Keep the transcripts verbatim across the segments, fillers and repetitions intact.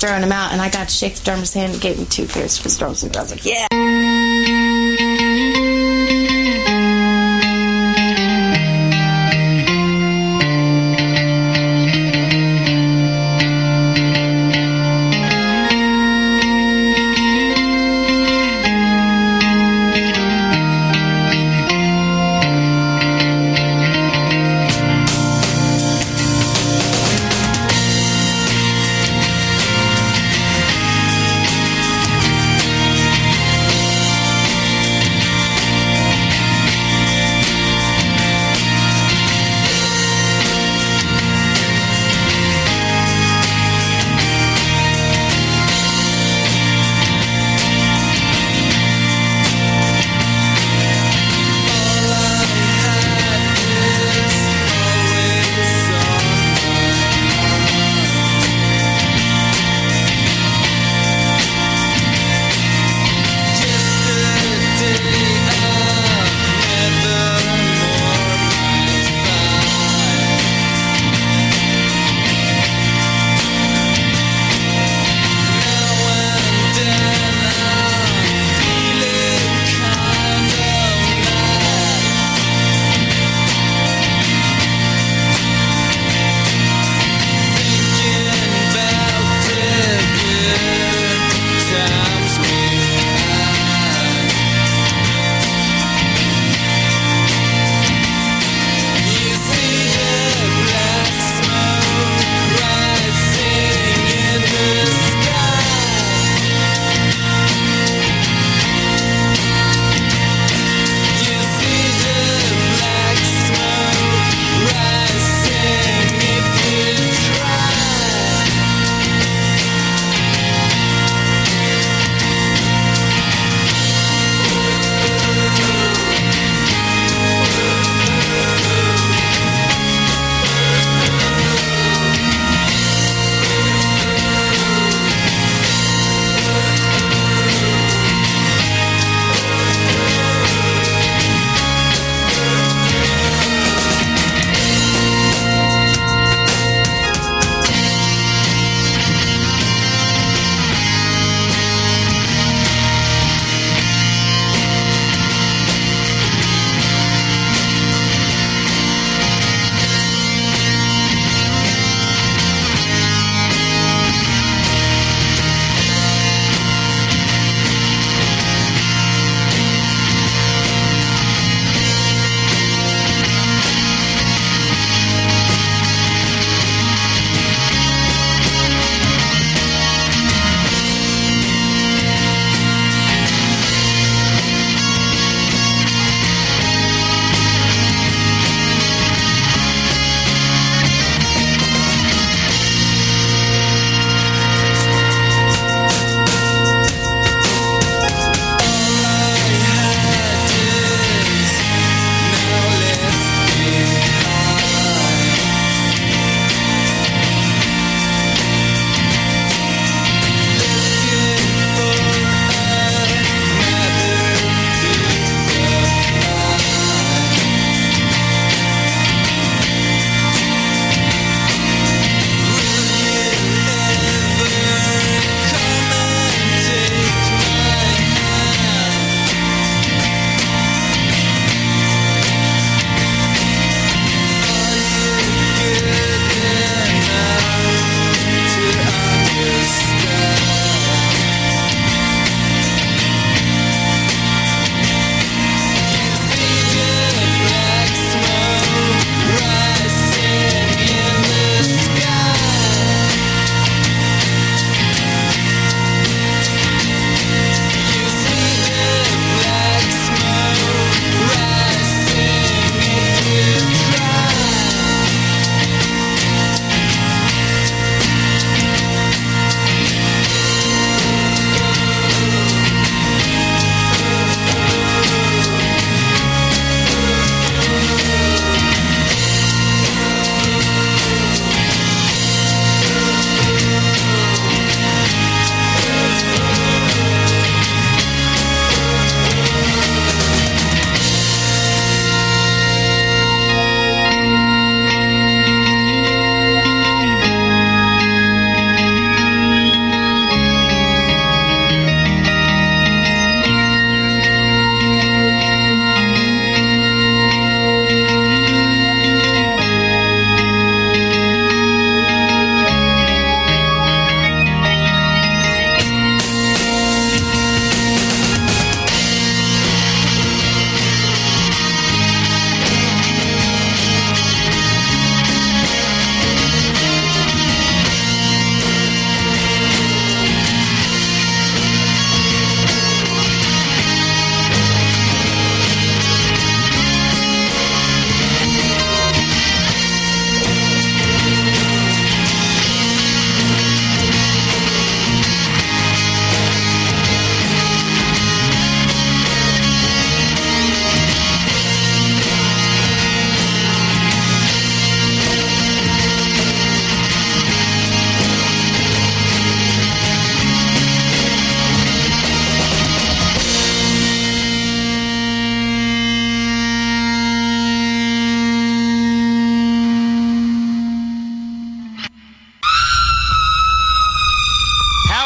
throwing them out, and I got to shake the drummer's hand and gave me two pairs for Stormzy. I was like, yeah.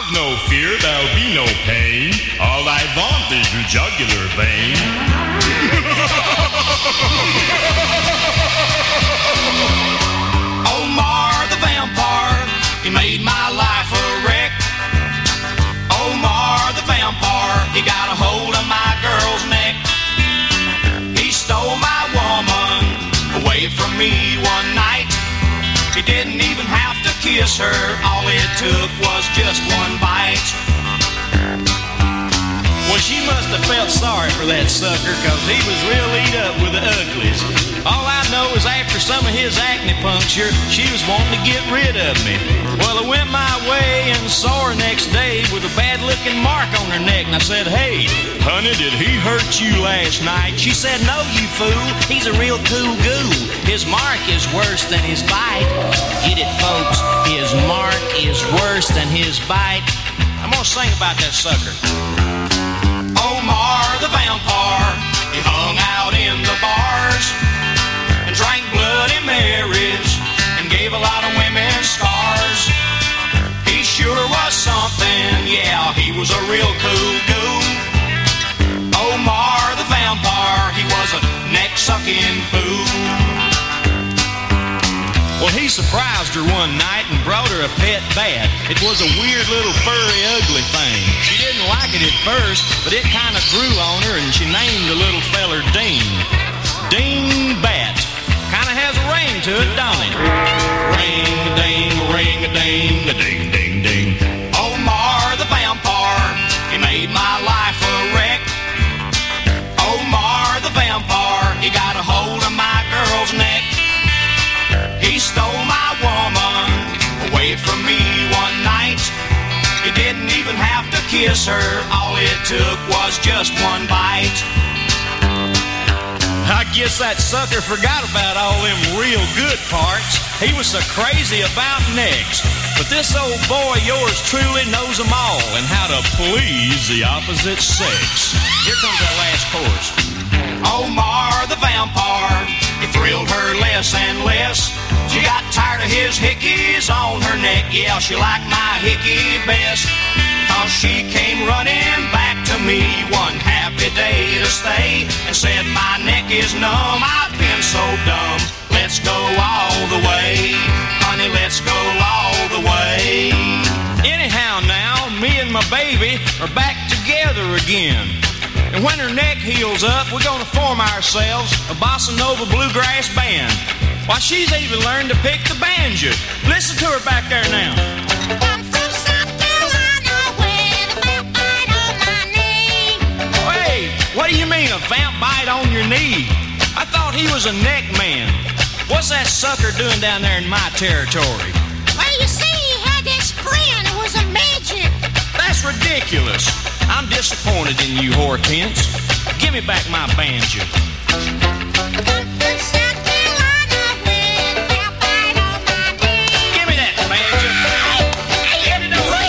Have no fear, there'll be no pain. All I want is your jugular vein. Omar the vampire, he made my life a wreck. Omar the vampire, he got a hold of my girl's neck. He stole my woman away from me one night. He didn't even have to kiss her, all it took was just one bite. Well, she must have felt sorry for that sucker, cause he was real eat up with the uglies. All I know is after some of his acne puncture, she was wanting to get rid of me. Well, I went my way and saw her next day with a bad-looking mark on her neck, and I said, "Hey, honey, did he hurt you last night?" She said, "No, you fool, he's a real cool goo. His mark is worse than his bite." Get it, folks, his mark is worse than his bite. I'm gonna sing about that sucker. Omar the vampire, he hung out in the bars and drank Bloody Marys and gave a lot of women scars. He sure was something, yeah, he was a real cool goo. Omar the vampire, he was a neck-sucking fool. Well, he surprised her one night and brought her a pet bat. It was a weird little furry ugly thing. She didn't like it at first, but it kind of grew on her, and she named the little feller Dean. Dean Bat. Kind of has a ring to it, don't it? Ring-a-ding, ring-a-ding, a-ding-ding-ding. Omar the vampire, he made my life a wreck. Omar the vampire, he got a hold of my girl's neck. He stole my woman away from me one night. He didn't even have to kiss her, all it took was just one bite. I guess that sucker forgot about all them real good parts. He was so crazy about necks. But this old boy, yours truly, knows them all and how to please the opposite sex. Here comes that last chorus. Omar the vampire, he thrilled her less and less. She got tired of his hickeys on her neck. Yeah, she liked my hickey best. Cause she came running back to me one happy day to stay and said, "My neck is numb, I've been so dumb. Let's go all the way, honey, let's go all the way." Anyhow now, me and my baby are back together again. And when her neck heals up, we're gonna form ourselves a bossa nova bluegrass band. Why, she's even learned to pick the banjo. Listen to her back there now. I'm from South Carolina with a vamp bite on my knee. Hey, what do you mean, a vamp bite on your knee? I thought he was a neck man. What's that sucker doing down there in my territory? Well, you see, he had this grin. It was a magic. That's ridiculous. I'm disappointed in you, Hortense. Give me back my banjo. I'm from South Carolina with a vamp bite on my knee. Give me that banjo. Give it over.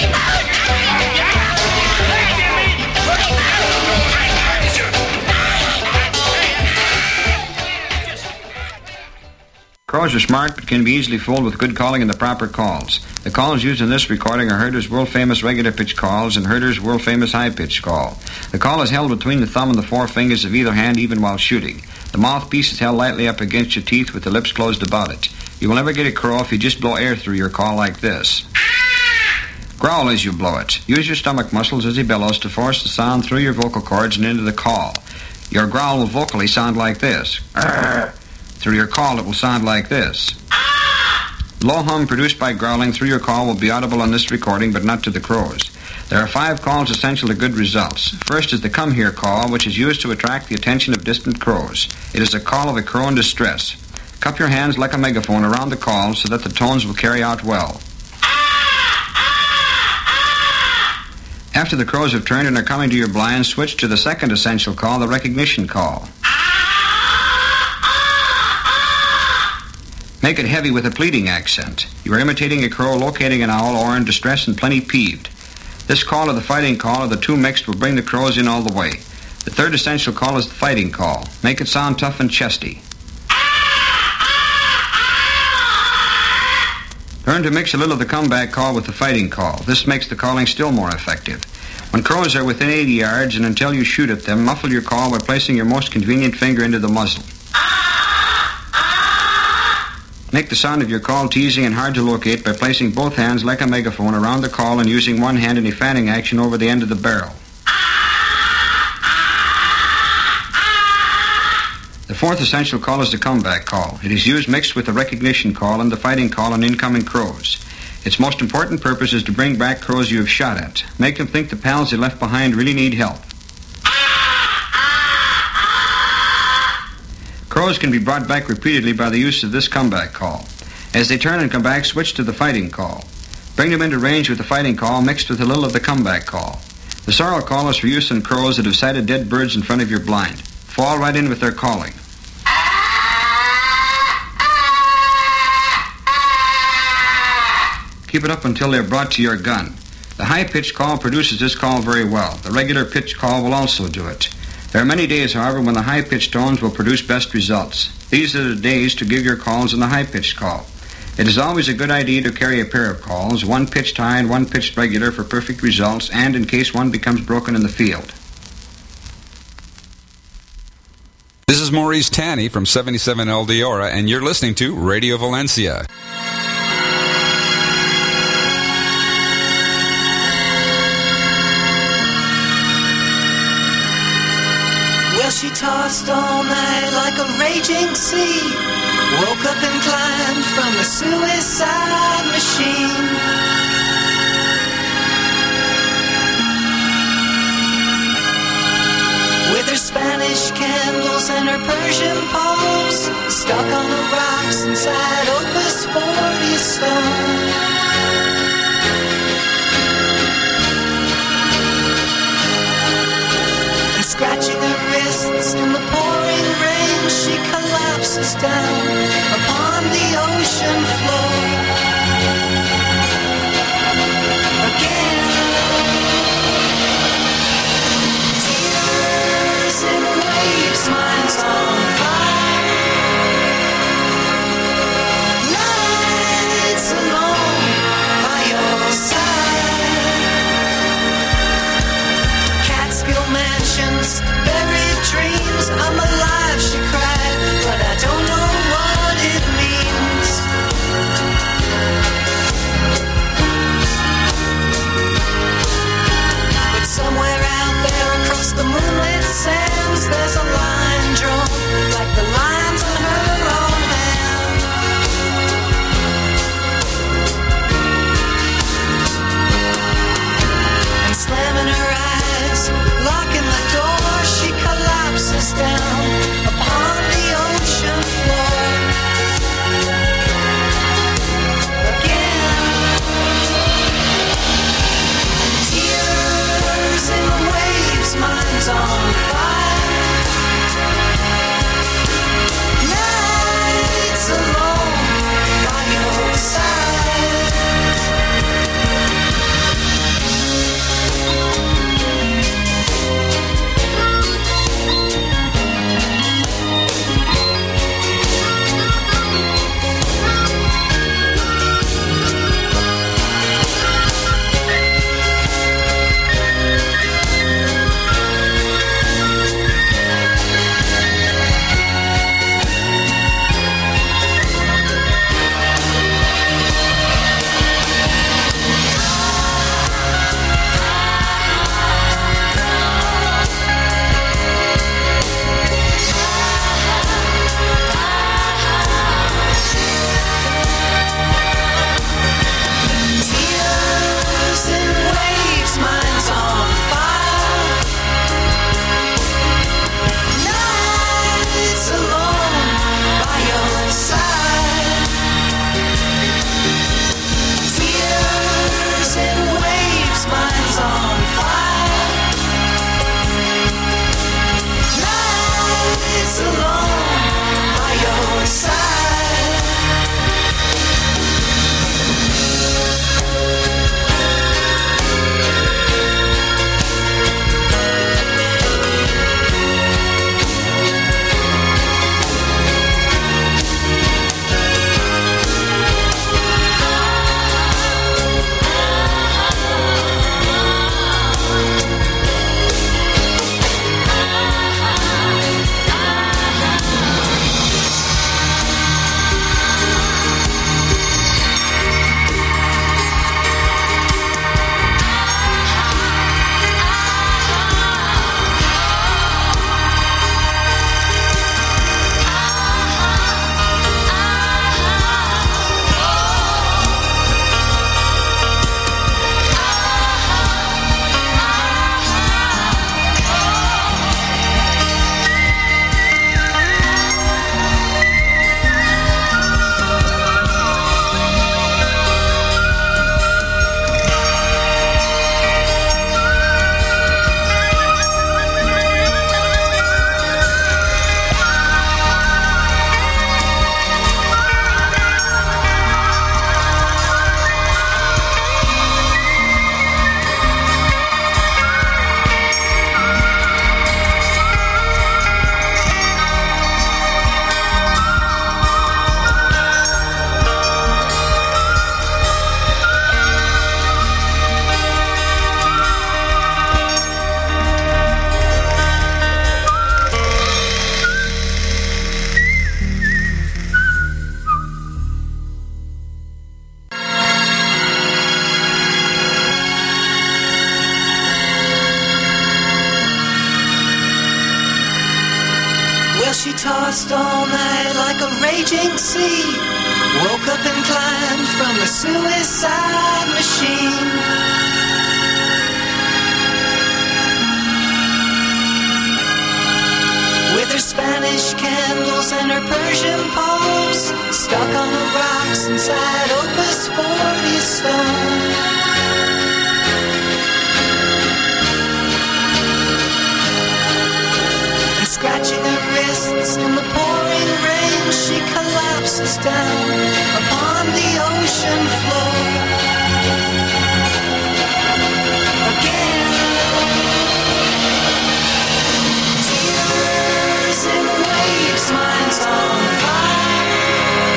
Crows are smart but can be easily fooled with good calling and the proper calls. The calls used in this recording are Herder's world-famous regular pitch calls and Herder's world-famous high-pitch call. The call is held between the thumb and the four fingers of either hand even while shooting. The mouthpiece is held lightly up against your teeth with the lips closed about it. You will never get a crow if you just blow air through your call like this. Growl as you blow it. Use your stomach muscles as he bellows to force the sound through your vocal cords and into the call. Your growl will vocally sound like this. Through your call, it will sound like this. Low hum produced by growling through your call will be audible on this recording, but not to the crows. There are five calls essential to good results. First is the come here call, which is used to attract the attention of distant crows. It is a call of a crow in distress. Cup your hands like a megaphone around the call so that the tones will carry out well. After the crows have turned and are coming to your blind, switch to the second essential call, the recognition call. Make it heavy with a pleading accent. You are imitating a crow locating an owl or in distress and plenty peeved. This call or the fighting call or the two mixed will bring the crows in all the way. The third essential call is the fighting call. Make it sound tough and chesty. Learn to mix a little of the comeback call with the fighting call. This makes the calling still more effective. When crows are within eighty yards and until you shoot at them, muffle your call by placing your most convenient finger into the muzzle. Make the sound of your call teasing and hard to locate by placing both hands like a megaphone around the call and using one hand in a fanning action over the end of the barrel. The fourth essential call is the comeback call. It is used mixed with the recognition call and the fighting call on incoming crows. Its most important purpose is to bring back crows you have shot at. Make them think the pals they left behind really need help. Crows can be brought back repeatedly by the use of this comeback call. As they turn and come back, switch to the fighting call. Bring them into range with the fighting call mixed with a little of the comeback call. The sorrel call is for use on crows that have sighted dead birds in front of your blind. Fall right in with their calling. Keep it up until they're brought to your gun. The high-pitched call produces this call very well. The regular pitch call will also do it. There are many days, however, when the high-pitched tones will produce best results. These are the days to give your calls in the high-pitched call. It is always a good idea to carry a pair of calls, one pitched high and one pitched regular for perfect results, and in case one becomes broken in the field. This is Maurice Tanney from seventy-seven El Diora, and you're listening to Radio Valencia. She tossed all night like a raging sea, woke up and climbed from the suicide machine. With her Spanish candles and her Persian poems, stuck on the rocks inside Opus forty stone. Scratching her wrists in the pouring rain, she collapses down upon the ocean floor. Again, tears in waves, mine's on fire. Nights alone by your side. Catskill mansions, buried dreams. I'm alive, she cried, but I don't know why. tossed all night like a raging sea. Woke up and climbed from the suicide machine. With her Spanish candles and her Persian poems, stuck on the rocks inside Opus forty stone. And scratching her wrists in the pouring rain, she collapses down upon the ocean floor. Again. In waves, mine's on fire.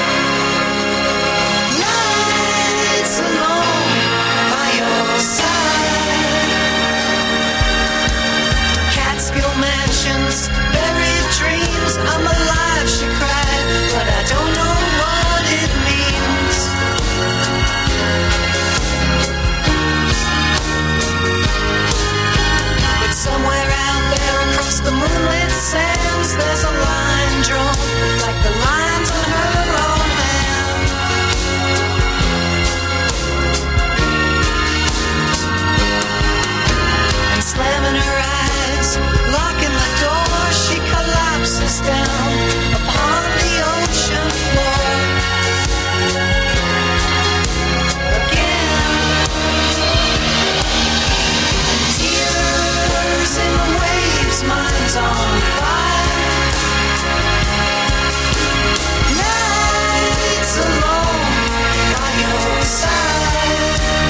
Nights alone by your side. Catskill mansions, buried dreams. I'm alive, she cried, but I don't know what it means. But somewhere out there across the moonlit sands, there's a line drawn like the lines on her own hand. And slamming her eyes, locking the door, she collapses down upon the ocean floor. Again. Tears in waves, mine's on fire. Nights alone by your side.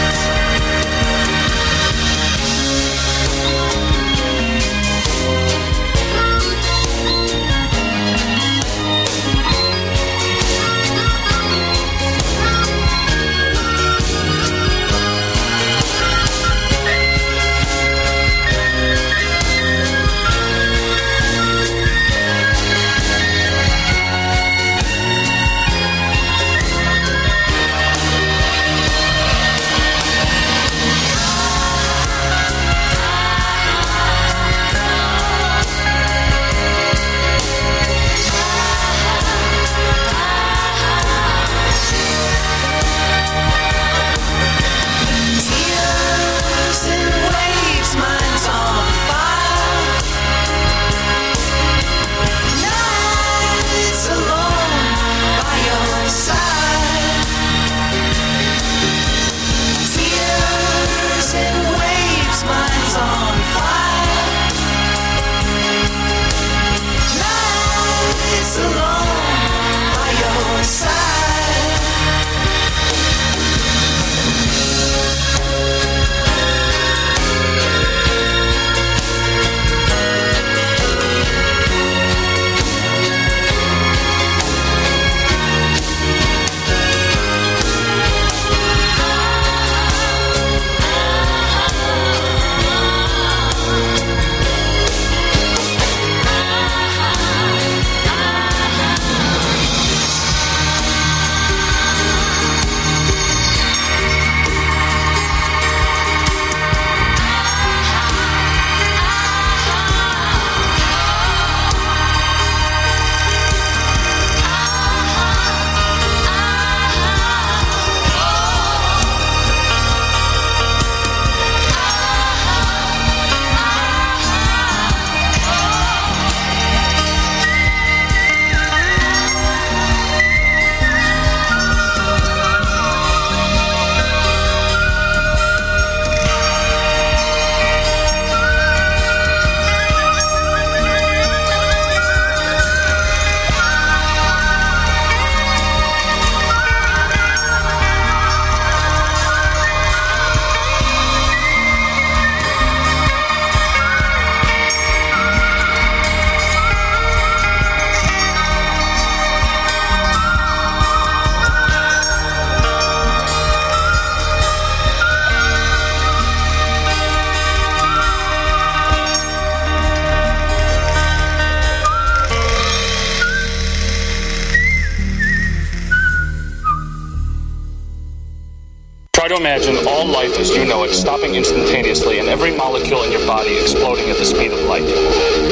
Try to imagine all life as you know it stopping instantaneously and every molecule in your body exploding at the speed of light. Total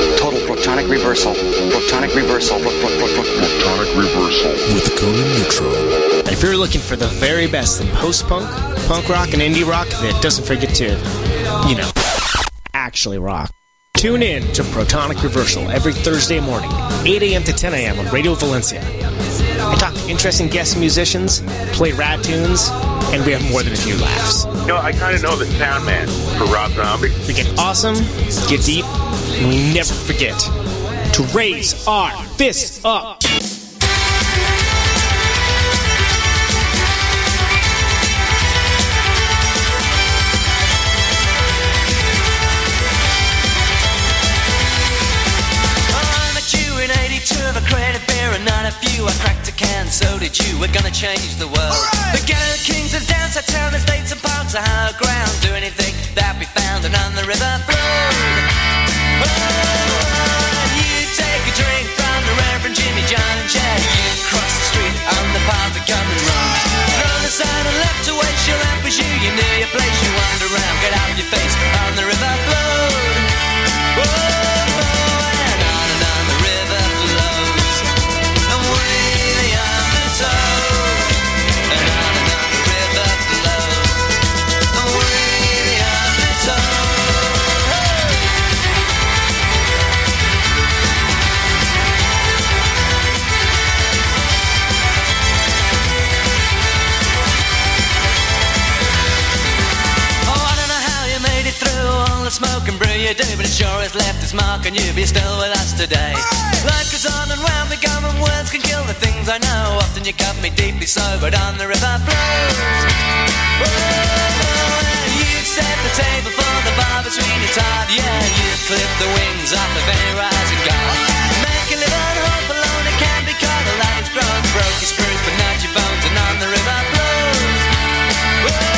Protonic reversal. Protonic reversal. Protonic reversal. With Conan Neutron. If you're looking for the very best in post-punk, punk rock, and indie rock that doesn't forget to, you know, actually rock, tune in to Protonic Reversal every Thursday morning, eight a.m. to ten a.m. on Radio Valencia. I talk to interesting guest musicians, play rad tunes, and we have more than a few laughs. You know, I kind of know the sound man for Rob Zombie. We get awesome, get deep, and we never forget to raise our fists up. Of a crate of beer and not a few. I cracked a can, so did you. We're gonna change the world. Right. The ghetto kings of dance, our town estates and parks are higher ground. Do anything that be found and on the river flowed. Oh, you take a drink from the Reverend Jimmy John and Jay. You cross the street on the path of common roads. Throw the sign and left to waste your lamp as you. You near your place, you wander around, get out your face on the river flowed. Oh, smoke and brew you do, but it sure has left its mark on you. Be still with us today. Right. Life goes on and round, becoming words can kill the things I know. Often you cut me deeply sobered on the river flows. Oh, you've set the table for the bar between your tide. Yeah, you've clipped the wings off the very rising guard. Make a live on hope alone, it can't be caught. The light is grown, broke your screws, but not your bones, and on the river flows. Oh,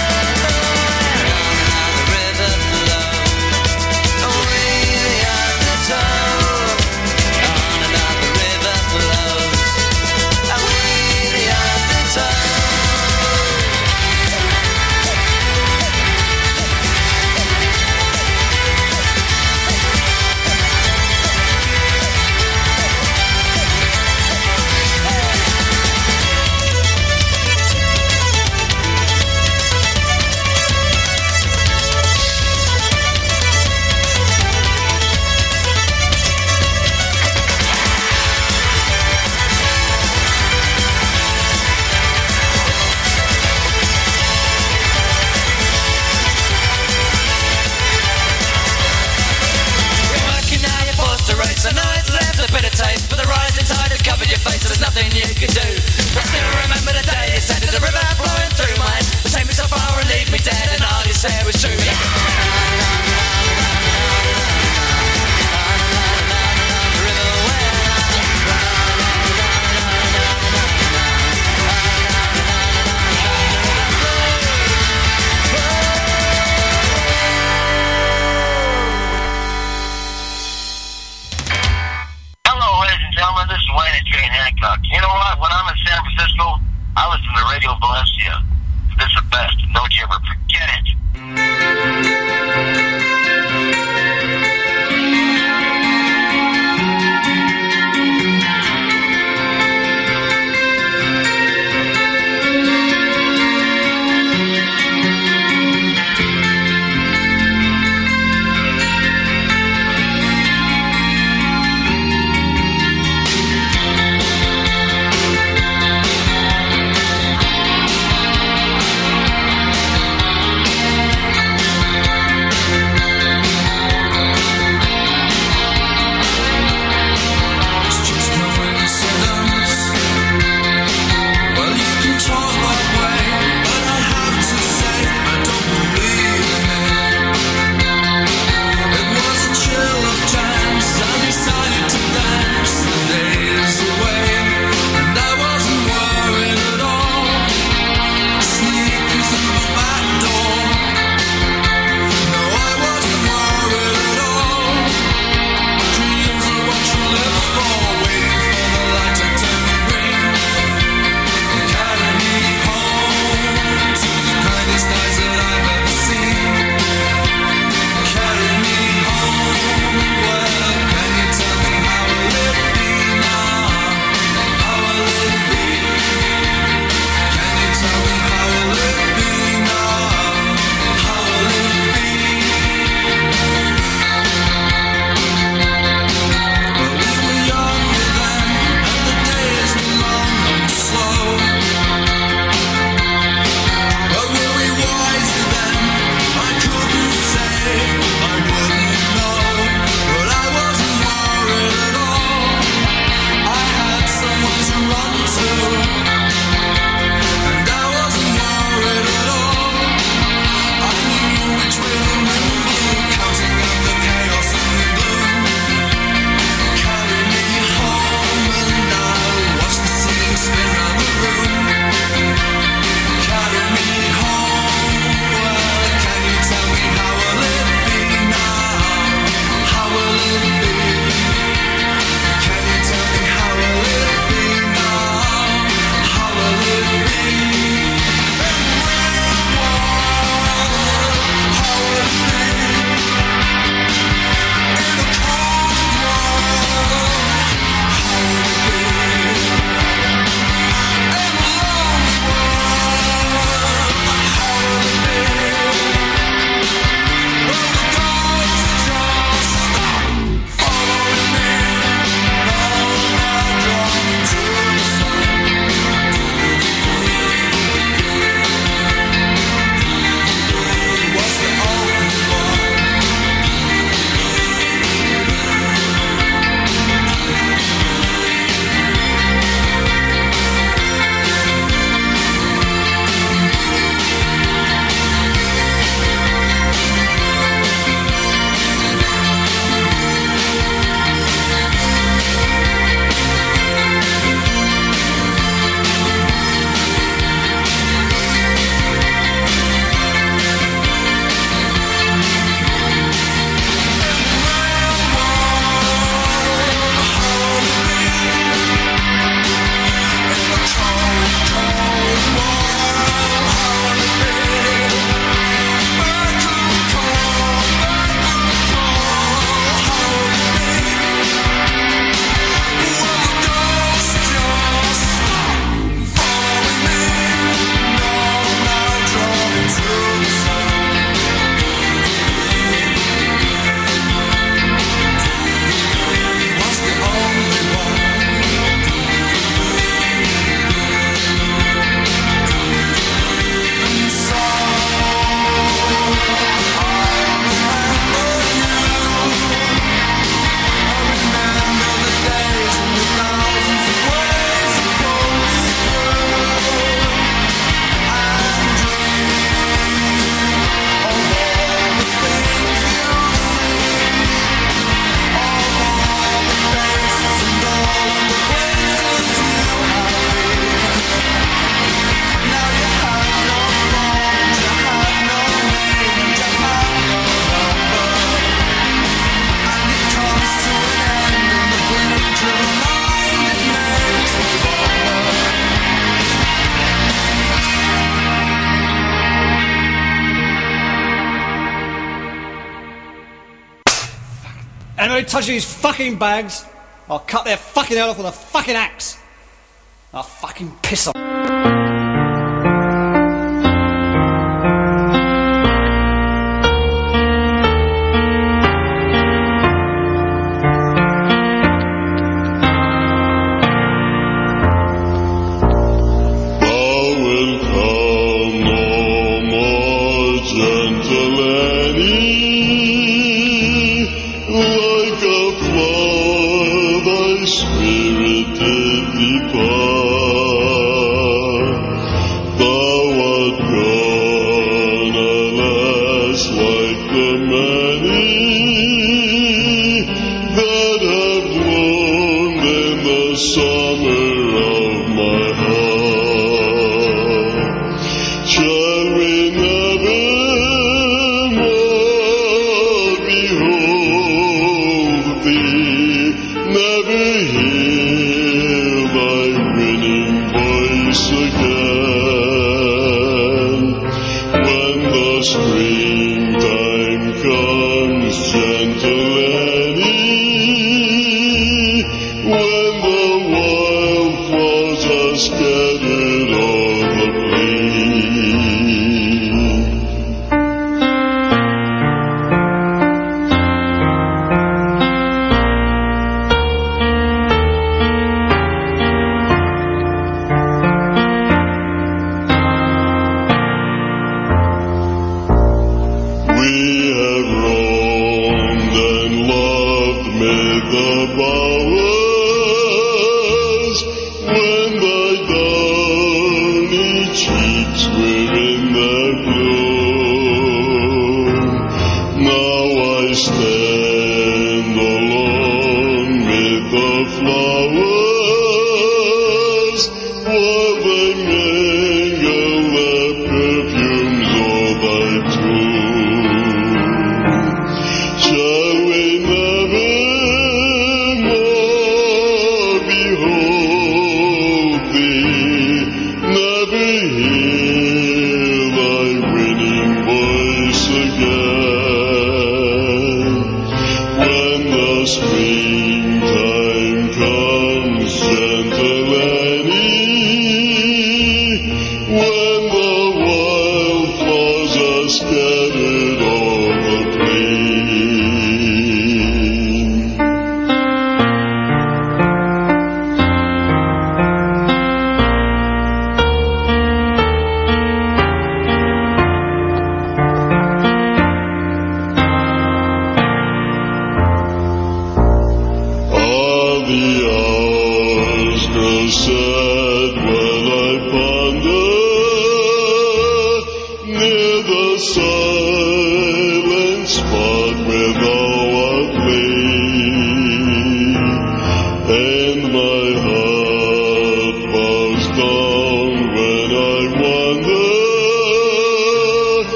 Anybody touches these fucking bags, I'll cut their fucking head off with a fucking axe. I'll fucking piss off.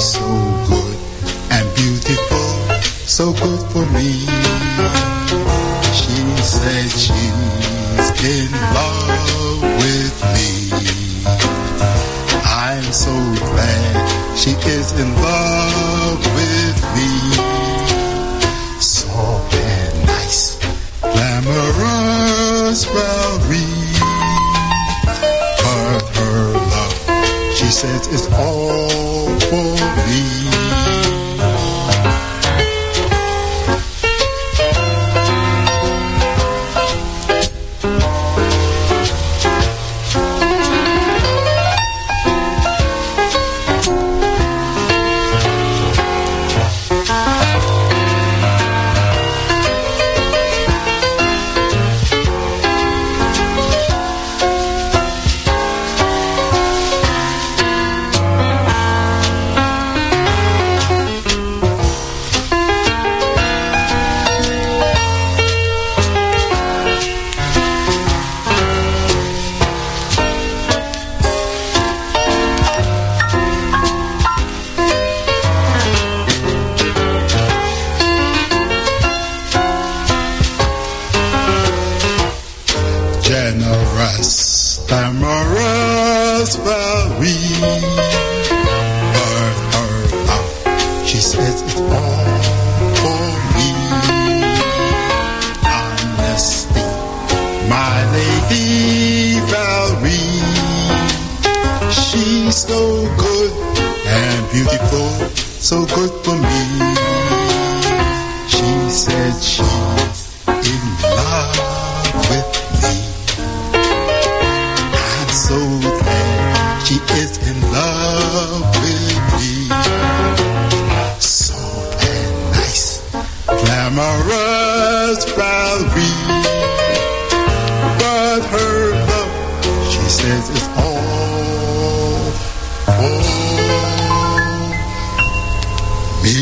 so good for me. She said she's in love with me. I'm so glad she is in love with me. Soft and nice, glamorous Valerie. But her love, she says, it's all for me. Generous, glamorous Valerie. But her love, she says, it's all for me. Honesty, my lady Valerie. She's so good and beautiful, so good for me. She said she's in love with me. So glad she is in love with me. So and nice, glamorous Valerie. But her love, she says, is all for me.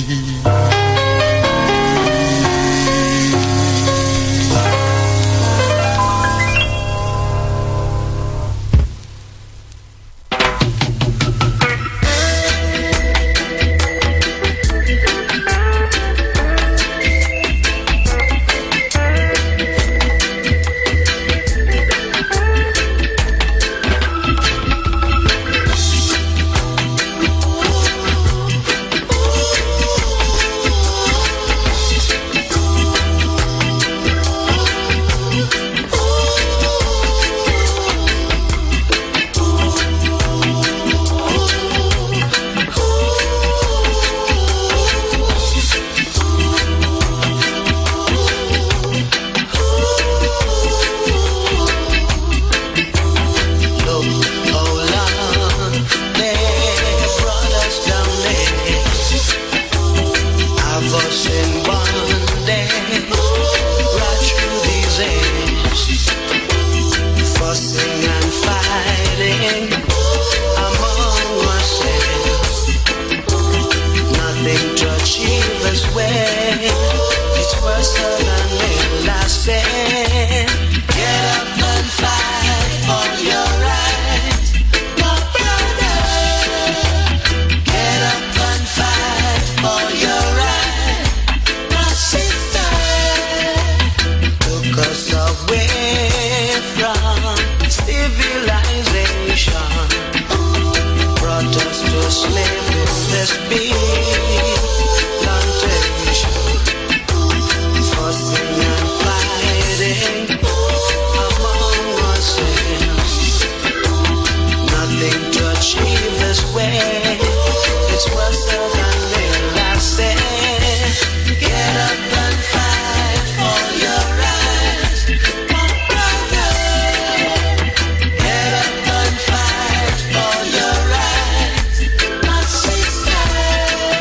Get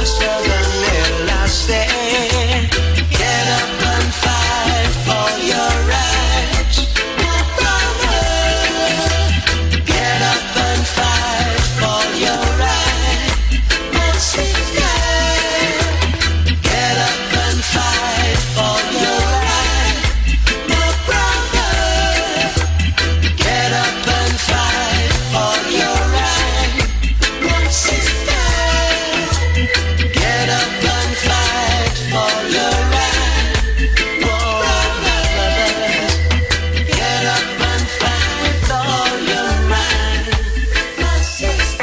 worse than hell, I say. Get up and fight for your rights, my brother. Get up and fight for your rights, my sister. Get up and fight for your rights, my brother. Get up and fight for your rights, my sister. Get up and fight for your rights, brothers. Get up and fight for your rights, my sister.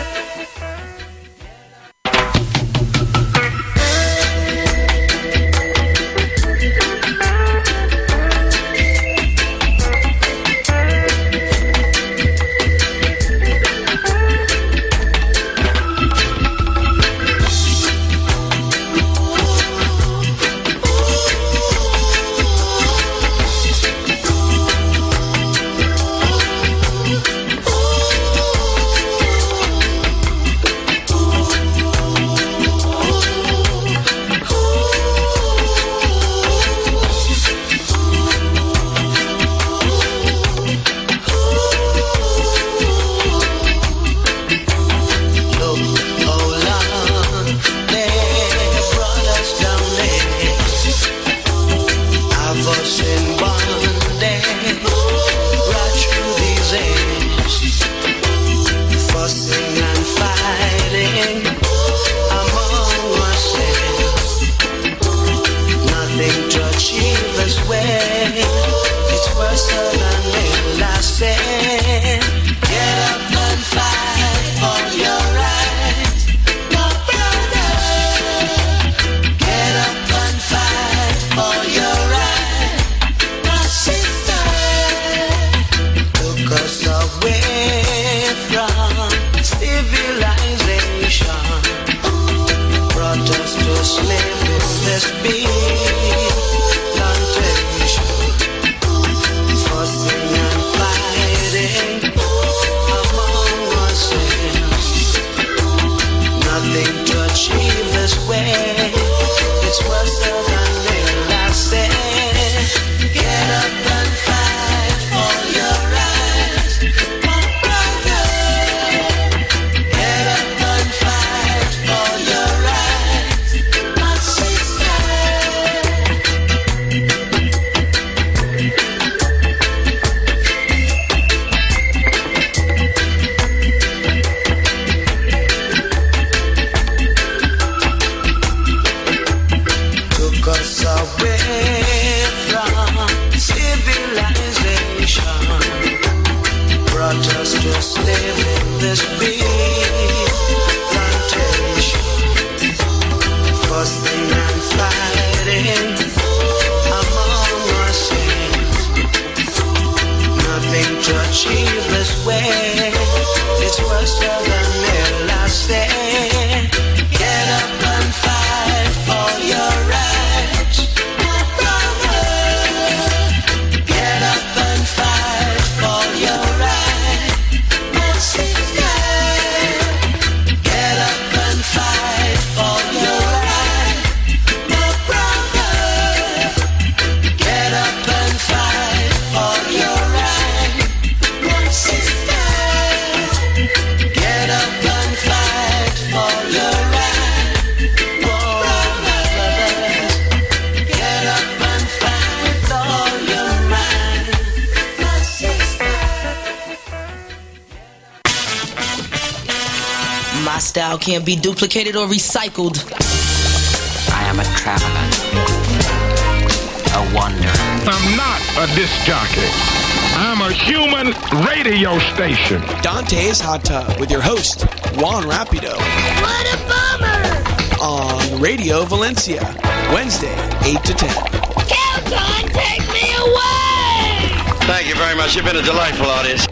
My style can't be duplicated or recycled. I am a traveler, a wanderer. I'm not a disc jockey. I'm a human radio station. Dante's Hot Tub with your host, Juan Rapido. What a bummer! On Radio Valencia, Wednesday, eight to ten. Kelton, take me away! Thank you very much. You've been a delightful audience.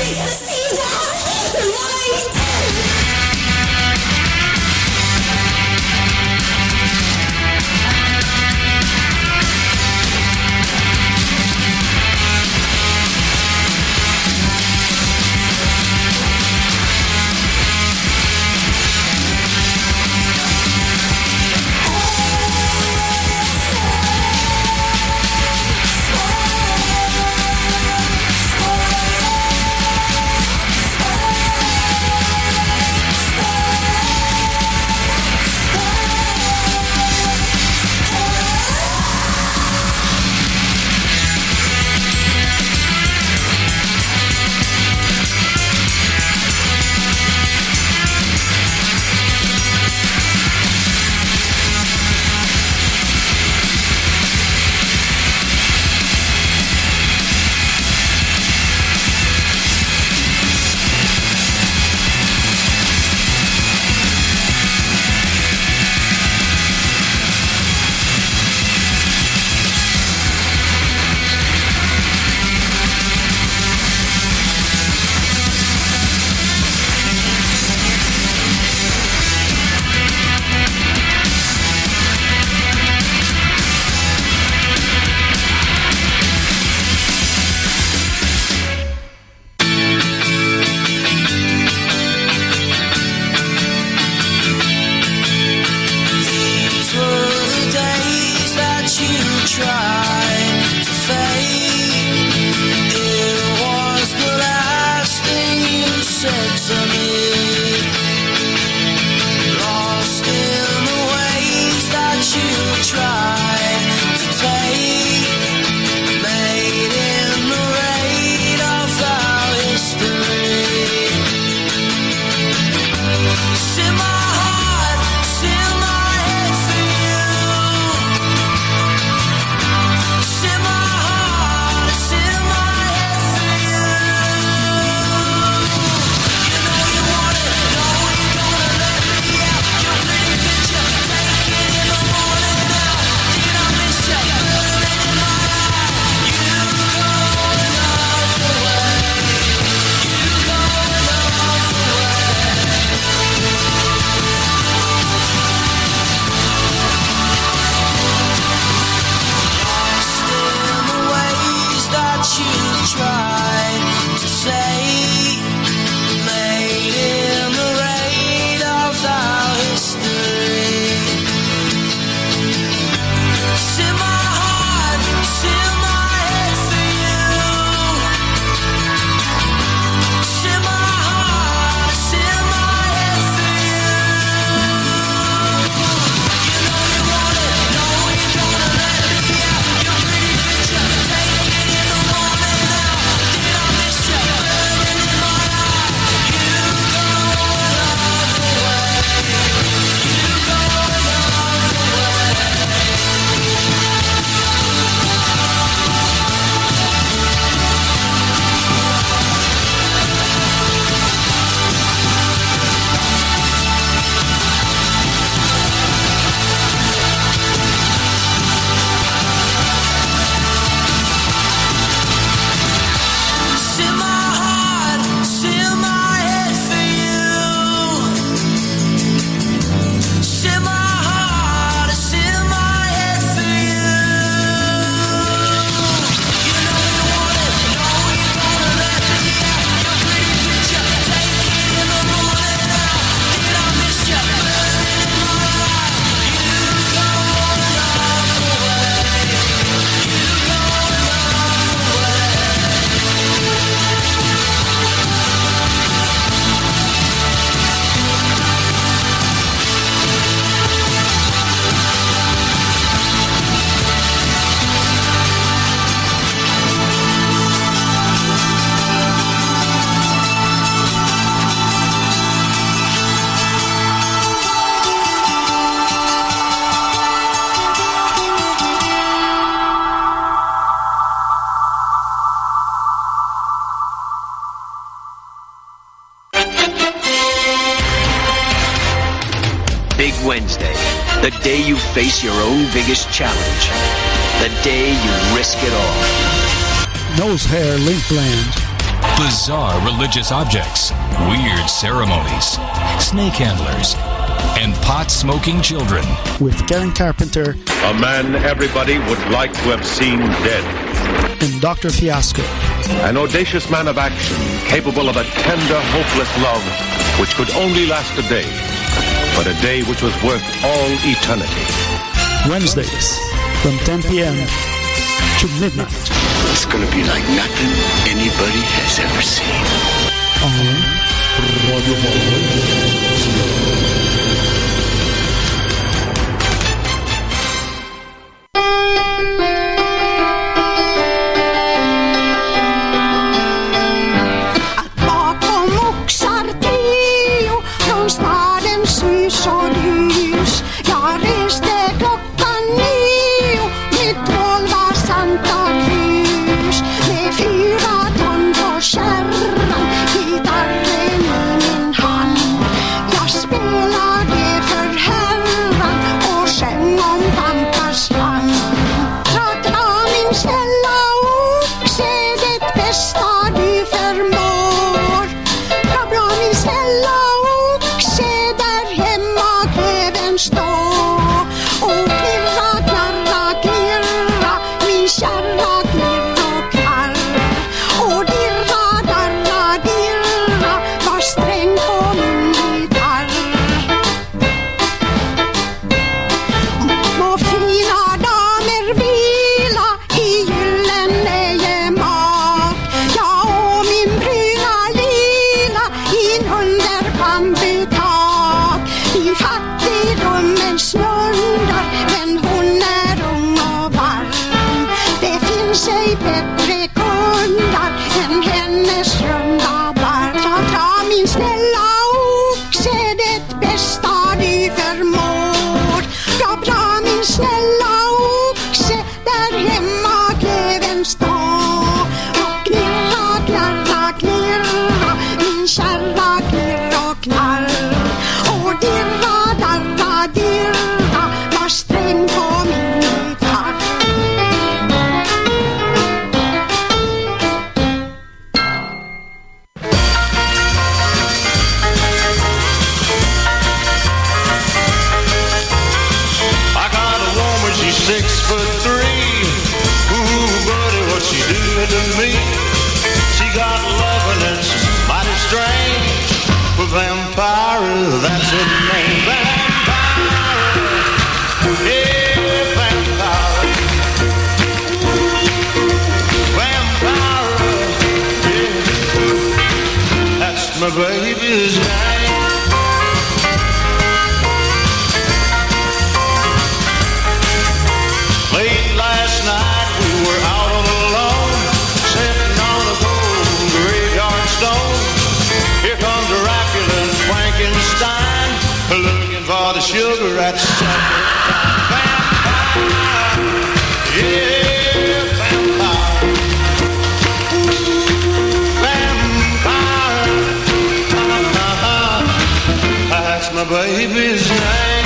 Big Wednesday, the day you face your own biggest challenge, the day you risk it all. Nose hair link blend. bizarre religious objects, weird ceremonies, snake handlers, and pot-smoking children. With Karen Carpenter. A man everybody would like to have seen dead. And Doctor Fiasco. An audacious man of action, capable of a tender, hopeless love, which could only last a day, but a day which was worth all eternity. Wednesdays, from ten p.m. to midnight. It's gonna be like nothing anybody has ever seen. On Radio Bakom oxar tio från stadens hus och lys. Jag reste klockan nio med tolva Santa Cruz. Med fyra ton på kärran, gitarren i min hand. Jag spelade för herran och sjöng om Pampas land. Dra, dra min snälla oxe, det bästa du förmår. Dra, dra min snälla oxe, där hemma greven står. Och klirra, klarra, klirra, min kärra klirr och klarr. Och dirra, darra, dirra, var sträng på min gitarr. Må fina damer vila i gyllene gemak. Jag och min bruna lila in under bambutak. I fattigdomen snundar, men hon är ung och varm. Det finns ej bättre kundar än hennes runda barm. Dra, dra min snälla oxe, det bästa du förmår. Dra, dra min snälla oxe, där hemma greven står. Och klirra, klarra, klirra, min kärra klirr och knarr. Och dirra, darra, dirra, var sträng på min gitarr. I got a woman, she's six foot three. Ooh, buddy, what she doing to me? She got loving and she's mighty strange. But vampire, that's her name. Vampire, yeah, vampire. Vampire, yeah, that's my baby's name. Late last night we were out on the lawn, sitting on a cold graveyard stone. Here comes Dracula and Frankenstein, looking for the sugar at supper time. Vampire, yeah, vampire. Vampire, uh-huh. That's my baby's name.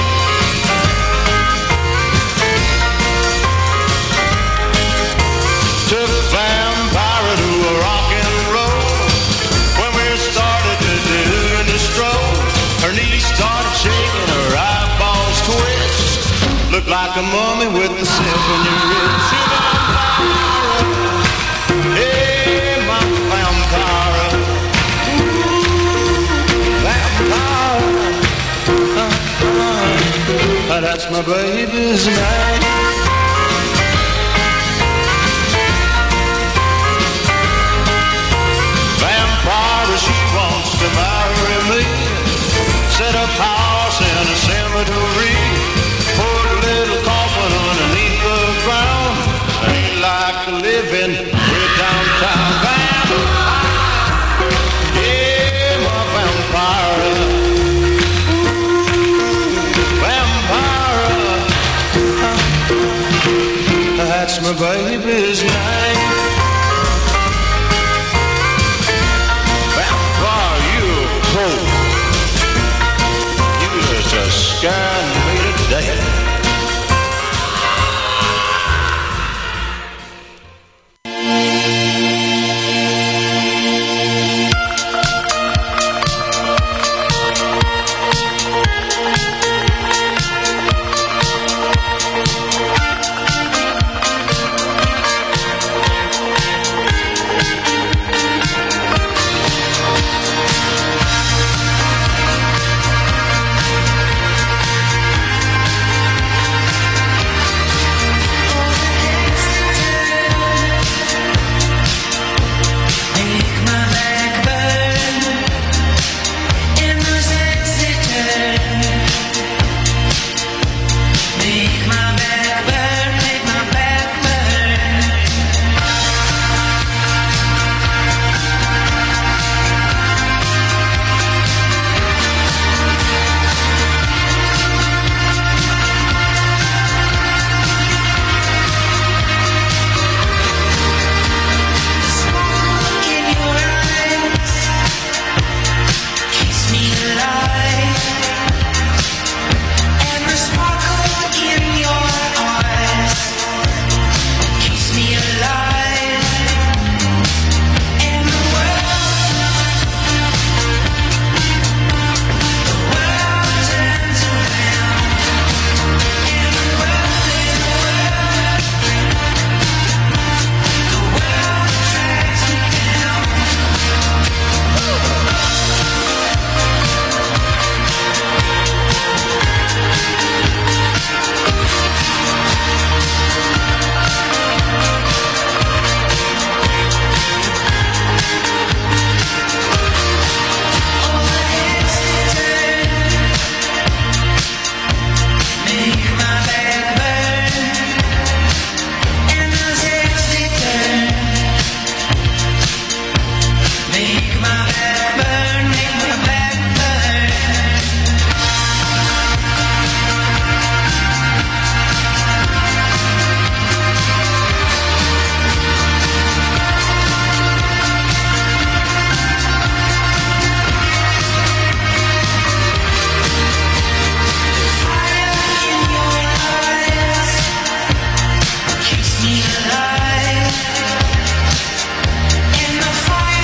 Took Vampire to a rock and roll. When we started to do the stroll, her knees started shaking, her eyeballs twitched. Looked like a mummy with the symphony wrist. Vampire, hey, my vampire. Vampire, uh-huh. That's my baby's name. Vampire, she wants to marry me. Set up house in a cemetery.